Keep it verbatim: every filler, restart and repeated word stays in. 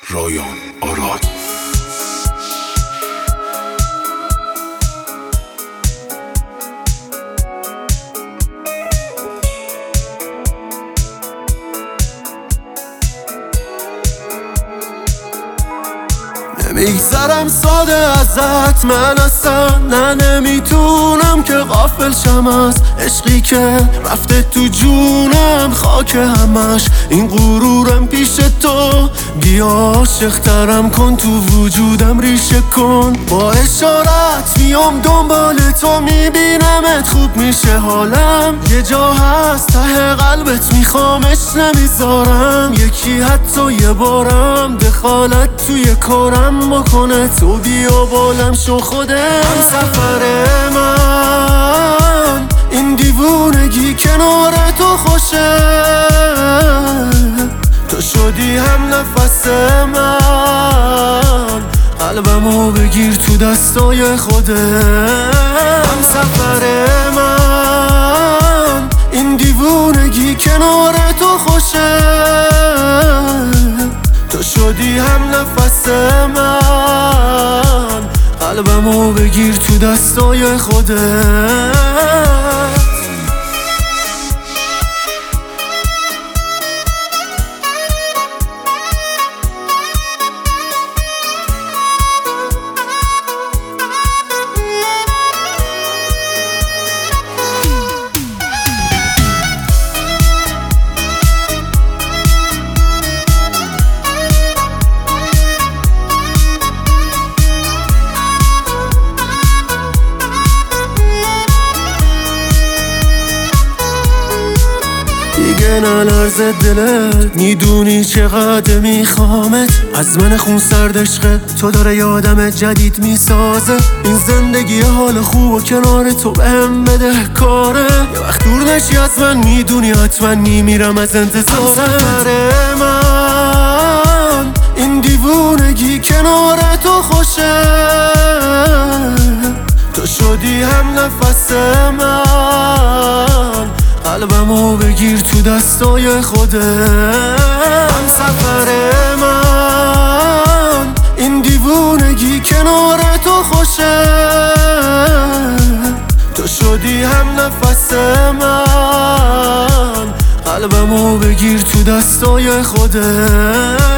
رایان آراد. نمیگذرم ساده ازت، من اصلا نه نمیتونم که غافل شم از عشقی که رفته تو جونم، خاک همش این غرورم پیش تو. بیا عاشق‌ترم کن، تو وجودم ریشه کن، با اشارت میام دنبال تو، میبینمت خوب میشه حالم. یه جا هست ته قلبت میخوامش نمیذارم، یکی حتی یه بارم دخالت توی کارم بکنه. تو بیا بالم شو خودت، هم سفر من این دیوونگی کنار تو خوشه. تو شدی هم نفس من، قلبمو بگیر تو دستای خودت. هم سفر من این دیوونگی کنار تو خوشه. تو شدی هم نفس من، قلبمو بگیر تو دستای خودت. دیگه نلرز دلت، میدونی چقدر میخوامت. از من خون سرد عشق تو داره یادم جدید میسازه. این زندگی حال خوب و کنار تو بهم بده کاره. یه وقت دور نشی از من، میدونی حتما میمیرم از انتظارت. سفر من این دیوونگی کنار تو خوشه. تو شدی هم نفس من، قلبمو بگیر تو دستای خودت. هم سفر من این دیوونگی کنار تو خوشه. تو شدی هم نفس من، قلبمو بگیر تو دستای خودت.